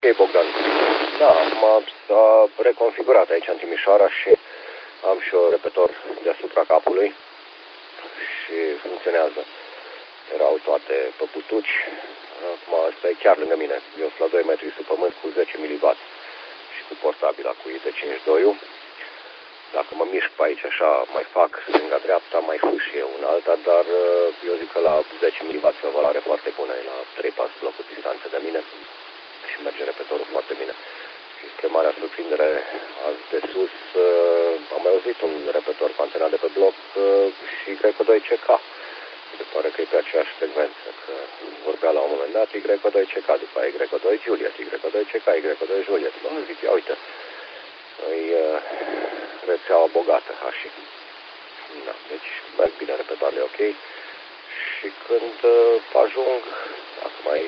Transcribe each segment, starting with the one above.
Bogdan. Da, s-a reconfigurat aici în Timișoara și am și un repetor deasupra capului și funcționează. Erau toate pe butuci. Acum asta e chiar lângă mine. Eu sunt la 2 metri sub pământ cu 10 mW și cu portabila cu IT52-ul. Dacă mă mișc pe aici așa, mai fac stânga-dreapta, mai fâșie una alta, dar eu zic că la 10 mW e o valoare foarte bună, e la 3-4 blocuri distanță de mine și merge repetorul foarte bine. Și spre marea surprindere, azi de sus, am mai auzit un repetor cu antena de pe bloc și Y2CK. Se pare că e pe aceeași frecvență, că vorbea la un moment dat Y2CK, după aia Y2 Juliet, Y2CK, Y2 Juliet. Bă, zic, ia uite, e rețeaua bogată, așa. Da, deci merg bine repetoarele, ok. Și când ajung, dacă mai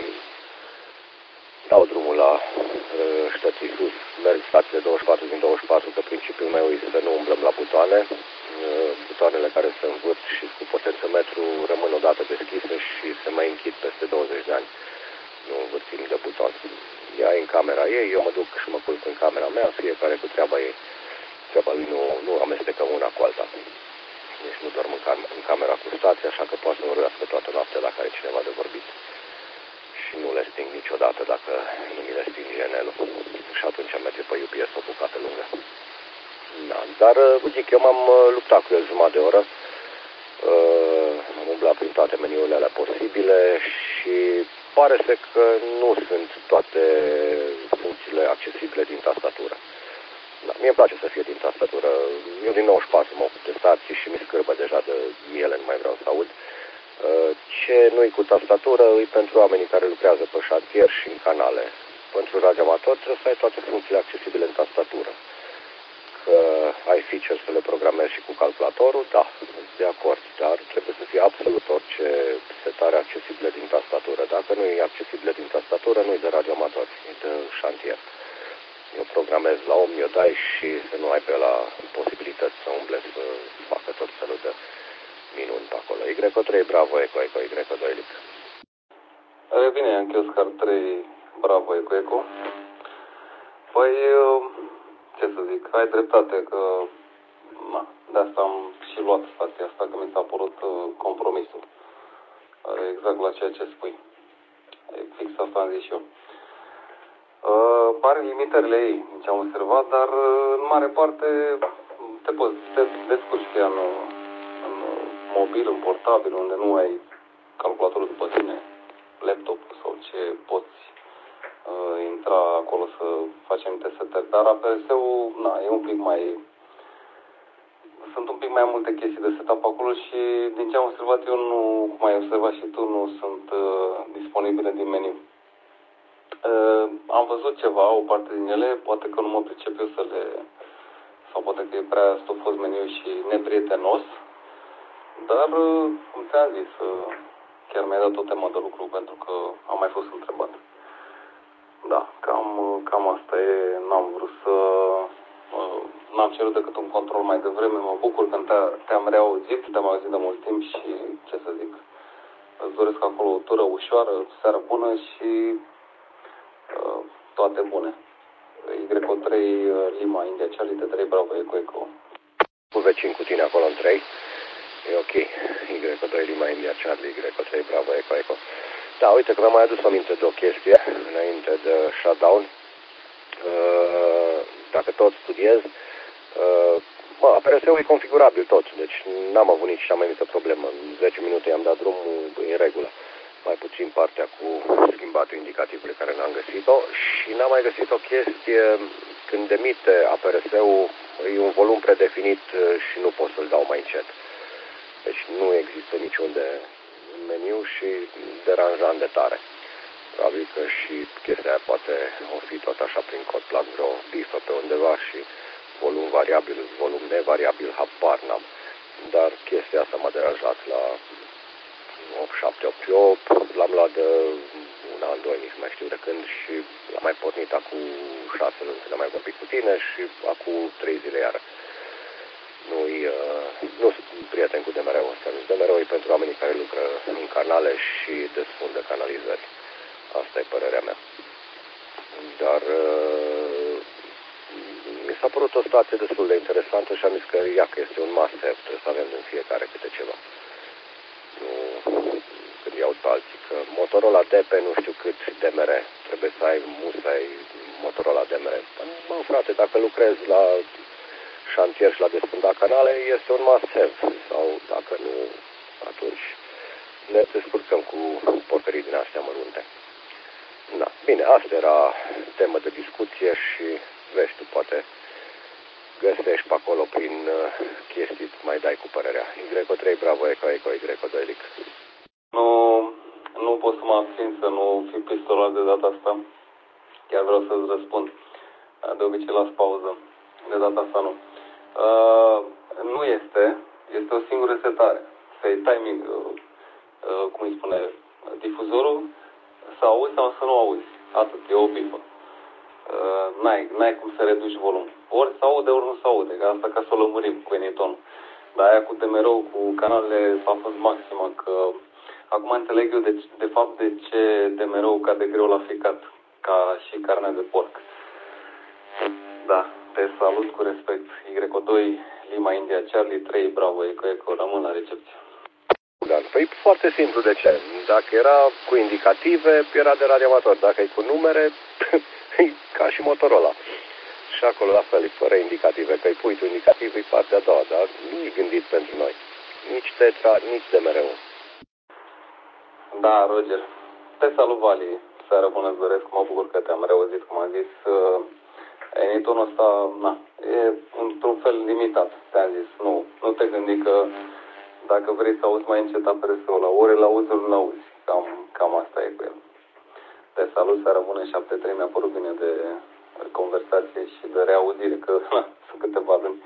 dau drumul la Ștății Sus, merg stațiile 24 din 24, că principiul meu este să nu umblăm la butoane. Butoanele care se învârt și cu potențiometru rămân odată deschise și se mai închid peste 20 de ani. Nu învârtim de buton. Ea e în camera ei, eu mă duc și mă culc în camera mea, fiecare cu treaba ei. Treaba lui nu amestecăm una cu alta. Deci nu dorm în camera cu stație, așa că poate să vorbească toată noaptea dacă are cineva de vorbit. Și nu le sting niciodată dacă nu mi le sting GNL-ul. Și atunci merge pe UPS o bucată lungă. Da, dar zic, eu m-am luptat cu el jumătate de oră. Am umblat prin toate meniurile alea posibile și pare să că nu sunt toate funcțiile accesibile din tastatură. Da, mie îmi place să fie din tastatură. Eu din 94 mă ocup de stații și mi scârbă deja de ele, nu mai vreau să aud. Ce nu-i cu tastatură e pentru oamenii care lucrează pe șantier și în canale. Pentru radioamator trebuie să ai toate funcțiile accesibile în tastatură. Că ai feature să le programezi și cu calculatorul, da, de acord, dar trebuie să fie absolut orice setare accesibilă din tastatură. Dacă nu e accesibilă din tastatură, nu e de radioamator, e de șantier. Eu programez la om, eu dai și să nu ai pe la posibilități să umble să facă tot felul de minuni pe acolo. Y3, bravo, Eco, Y2, Lic. Bine, Yankee Oscar 3, bravo, Eco. Păi, ce să zic, ai dreptate că de asta am și luat stația asta, că mi s-a părut compromisul. Exact la ceea ce spui. Fix asta am zis și eu. Are limitările ei, ce am observat, dar în mare parte te descurci cu ea în mobil, în portabil, unde nu ai calculatorul după tine, laptop sau ce poți intra acolo să facem setări. Dar APS-ul, e un pic mai... Sunt un pic mai multe chestii de setup acolo și din ce am observat eu, nu, cum ai observat și tu, nu sunt disponibile din meniu. Am văzut ceva, o parte din ele, poate că nu mă pricep eu să le... sau poate că e prea stufos meniu și neprietenos, dar, cum ți-am zis, chiar mi-a dat o temă de lucru pentru că am mai fost întrebat. Da, cam asta e, n-am cerut decât un control mai devreme, mă bucur că te-am reauzit, te-am auzit de mult timp și, ce să zic, îți doresc acolo o tură ușoară, seară bună și toate bune. Y3 Lima, India, Charlie, T3, bravo, Eco. Cu vecin cu tine acolo în 3, e ok. Y2 Lima, India, Charlie, Y3, bravo, Eco. Da, uite că mi-am mai adus aminte de o chestie înainte de shutdown. Dacă tot studiez, APRS-ul e configurabil tot, deci n-am avut nici cea mai mică problemă. În 10 minute i-am dat drumul în regulă. Mai puțin partea cu schimbatul indicativului care n-am găsit-o și n-am mai găsit o chestie când emite APRS-ul, e un volum predefinit și nu pot să-l dau mai încet. Deci nu există niciunde în meniu și deranjant de tare. Probabil că și chestia aia poate o fi tot așa prin cod plan vreo bifă pe undeva și volum variabil, volum nevariabil, habar n-am. Dar chestia asta m-a deranjat la 8788, l-am luat de un an, doi, nici mai știu de când și l-am mai pornit acum 6 luni când am mai vorbit cu tine și acum 3 zile iară. Nu sunt prieten cu DMR-ul ăsta. DMR-ul e pentru oamenii care lucră în canale și desfundă canalizări. Asta e părerea mea. dar mi s-a părut o situație destul de interesantă și am zis că ea că este un must-have, trebuie să avem în fiecare câte ceva. Nu, când iau pe alții, că Motorola DP nu știu cât DMR, trebuie să ai musai Motorola DMR. Mă, frate, dacă lucrezi la șantier și la desfundat canale, este un must-have. Sau dacă nu, atunci ne descurcăm cu porcării din astea mărunte. Da, bine, asta era temă de discuție și vezi tu, poate găsești pe acolo prin chestii, mai dai cu părerea. Y3 Bravo Eco Eco Y2 Lic. Nu pot să mă abțin să nu fiu pistolat de data asta. Chiar vreau să-ți răspund. De obicei las pauză. De data asta nu. Nu este. Este o singură setare. Să-i timing, cum îi spune, difuzorul, să auzi sau să nu auzi. Atât, e o bifă. N-ai cum să reduci volumul. Ori se aude, ori nu se aude. Asta ca să o lămurim cu Eniton. Dar aia cu DMR-ul, cu canalele, a fost maximă. Că acum înțeleg eu de fapt de ce DMR-ul cade greu la ficat, ca și carnea de porc. Da, te salut cu respect. Y2, Lima India Charlie 3, Bravo Eco Eco, rămân la recepție. Da, păi foarte simplu, de ce? Dacă era cu indicative, era de radioamator. Dacă e cu numere, ca și Motorola. Și acolo la fel, fără indicative. Că îi pui tu indicativ, e partea a doua, dar nu e gândit pentru noi. Nici Tetra, nici DMR-ul. Da, Roger. Te salut, Vali. Seară bună, îți doresc. Mă bucur că te-am reauzit, cum am zis. Enitonul ăsta, e într-un fel limitat, te-am zis. Nu te gândi că dacă vrei să auzi mai încet aperesul ăla, ori îl auzi, ori nu auzi. Cam asta e cu el. Te salut, seară bună, 7-3, mi-a părut bine de conversație și de reauzire, că sunt câteva luni.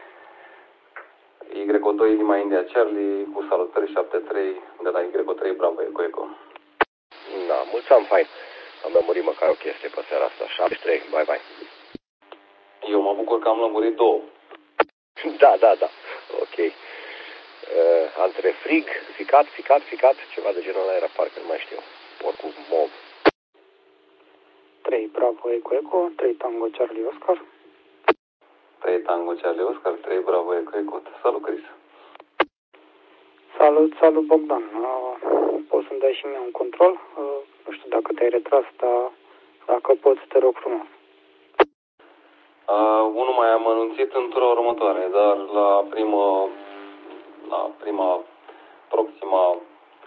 Y2 Lima India Charlie, cu salutări 7-3 de la Y3 Bravo Eco Eco. Da, mulțumim, fain. Am lămurit măcar o chestie pe seara asta. 73, bye bye. Eu mă bucur că am lămurit două. Da. Ok. Între frig, ficat, ceva de genul ăla era, parcă nu mai știu. Oricum, MOV. 3 Bravo Eco Eco, 3 Tango Charlie Oscar. 3 Tango Charlie Oscar, 3 Bravo Eco Eco. Salut, Chris. Salut Bogdan. Poți să-mi dai și mie un control? Nu știu dacă te-ai retras, dar dacă poți, te rog frumos. Unul mai am anunțit în tura următoare, dar la proxima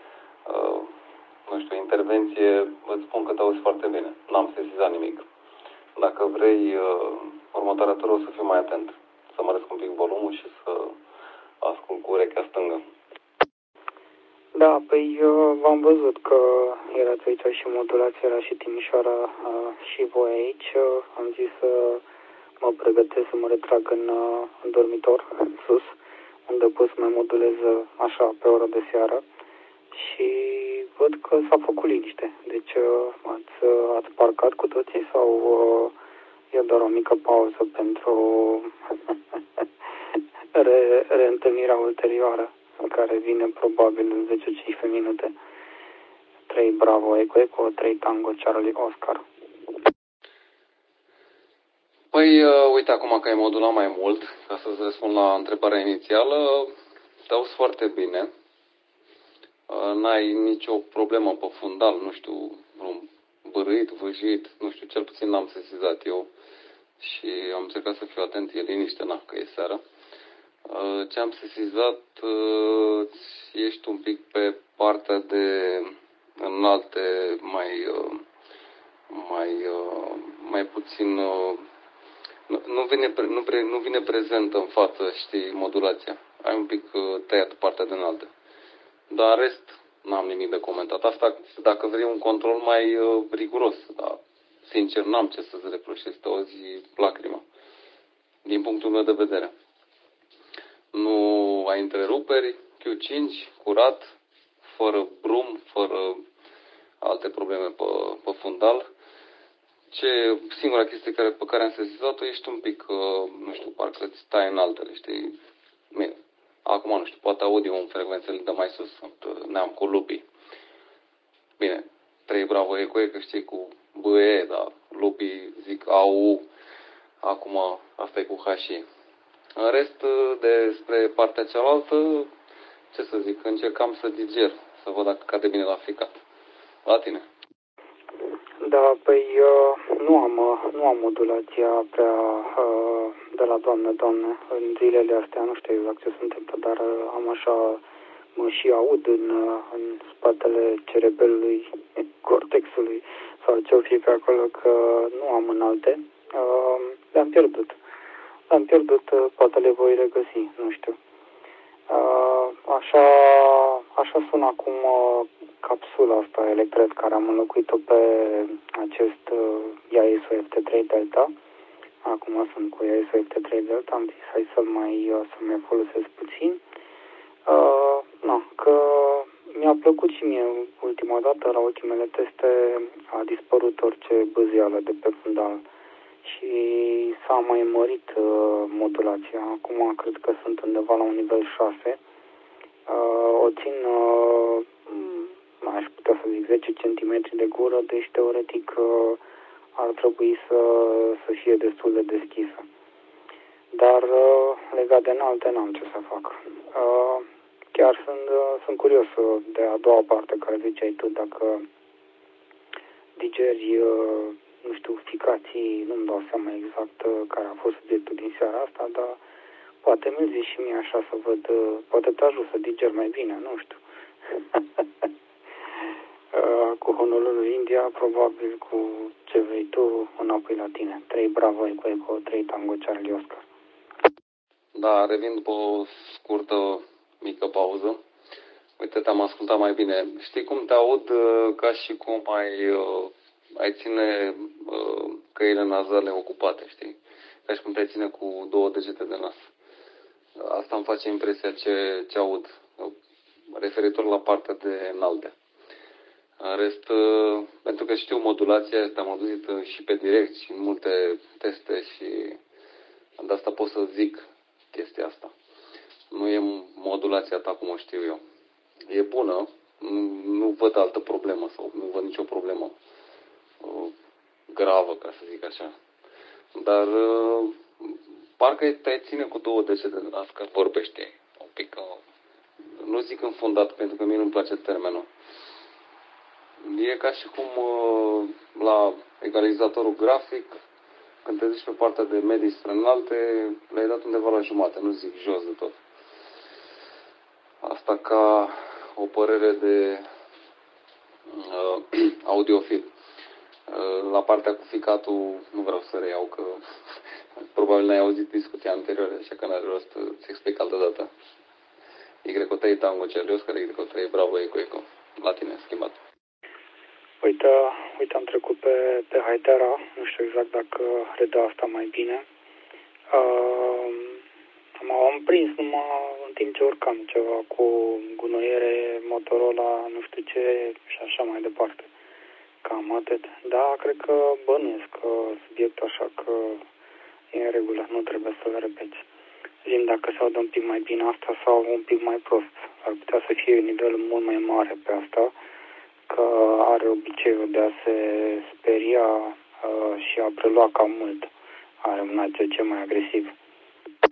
intervenție, îți spun că te auzi foarte bine. N-am sesizat nimic. Dacă vrei, următoarea tură o să fiu mai atent. Să măresc un pic volumul și să ascult cu urechea stângă. Da, păi v-am văzut că erați aici și modulația era și Timișoara și voi aici. Am zis să mă pregătesc să mă retrag în dormitor, în sus, unde pot să mai modulez așa pe oră de seară. Și văd că s-a făcut liniște. Deci ați parcat cu toții sau e doar o mică pauză pentru reîntâlnirea ulterioară, care vine probabil în 10-15 minute. 3 Bravo Eco Eco, 3 Tango Charlie Oscar. Păi, uite, acum că ai modulat mai mult, ca să-ți răspund la întrebarea inițială, te auzi foarte bine. N-ai nicio problemă pe fundal, nu știu, vreun bărâit, vâjit, nu știu, cel puțin n-am sesizat eu și am încercat să fiu atent, e liniște, că e seara. Ce am sesizat, ești un pic pe partea de înalte, mai puțin, nu vine prezent în față, știi, modulația. Ai un pic tăiat partea de înaltă. Dar în rest, n-am nimic de comentat. Asta dacă vrei un control mai riguros, dar sincer n-am ce să-ți reproșez, te auzi lacrima. Din punctul meu de vedere. Nu ai întreruperi, Q5, curat, fără brum, fără alte probleme pe fundal. Singura chestie pe care am sesizat-o, ești un pic, nu știu, parcă îți stai în altele, știi? Bine. Acum, nu știu, poate audio în frecvențele de mai sus, ne-am cu lupii. Bine, 3 Bravo Eco, că știi, cu BE, dar lupii zic au, acum asta e cu hașii. În rest, despre partea cealaltă, ce să zic, încercam să diger, să văd dacă cade bine la ficat. La tine? Da, păi nu am modulația prea de la doamne. În zilele astea nu știu exact ce se întâmplă, dar am așa, mă și aud în spatele cerebelului, cortexului sau ce-o fi pe acolo, că nu am înalte. Le-am pierdut. Poate le voi regăsi, nu știu. Așa sună acum capsula asta electret care am înlocuit-o pe acest Yaesu FT3 Delta. Acum sunt cu Yaesu FT3 Delta, am zis hai să mai folosesc puțin. Că mi-a plăcut și mie ultima dată, la ultimele teste a dispărut orice bâzială de pe fundal și s-a mai mărit modulația. Acum cred că sunt undeva la un nivel 6. O țin, aș putea să zic, 10 cm de gură, deci teoretic ar trebui să fie destul de deschisă. Dar legat de înalte n-am ce să fac. Chiar sunt curios de a doua parte care ziceai tu, dacă digeri, nu știu, ficații, nu-mi dau seama exact care a fost subiectul din seara asta, dar poate mi-l zici și mie așa să văd, poate te ajut să diger mai bine, nu știu. Cu Honolulu, India, probabil cu ce vrei tu, înapoi la tine. 3 Bravo Eco Eco, 3 Tango Charlie Oscar. Da, revin după o scurtă, mică pauză. Uite, te-am ascultat mai bine. Știi cum te aud ca și cum ai ține căile nazale ocupate, știi? Ca și cum te-ai ține cu 2 degete de nas. Asta îmi face impresia ce aud, referitor la partea de înalte. În rest, pentru că știu modulația, te-am auzit și pe direct și în multe teste și de asta pot să zic chestia asta. Nu e modulația ta cum o știu eu. E bună, nu văd altă problemă sau nu văd nicio problemă gravă, ca să zic așa. Dar parcă te ține cu 2 degete de nas că vorbește un pic, nu zic înfundat, pentru că mie nu-mi place termenul. E ca și cum la egalizatorul grafic, când te duci pe partea de medii spre înalte, le-ai dat undeva la jumate, nu zic jos de tot. Asta ca o părere de audiofil. La partea cu ficatul nu vreau să reiau, că probabil n-ai auzit discuția anterioară, așa că n-are rost să explic altă dată. Y3 Tango Charlie Oscar, Y3 Bravo Eco Eco. La tine, schimbat. Uite, am trecut pe Hytera, nu știu exact dacă redă asta mai bine. M-am prins numai în timp ce urcam ceva cu gunoiere, Motorola, nu știu ce și așa mai departe. Cam atât. Da, cred că bănuiesc că subiectul așa că e în regulă, nu trebuie să le repeți. Zim dacă se audă un pic mai bine asta sau un pic mai prost. Ar putea să fie un nivel mult mai mare pe asta, că are obiceiul de a se speria și a prelua cam mult. Are un ACC mai agresiv.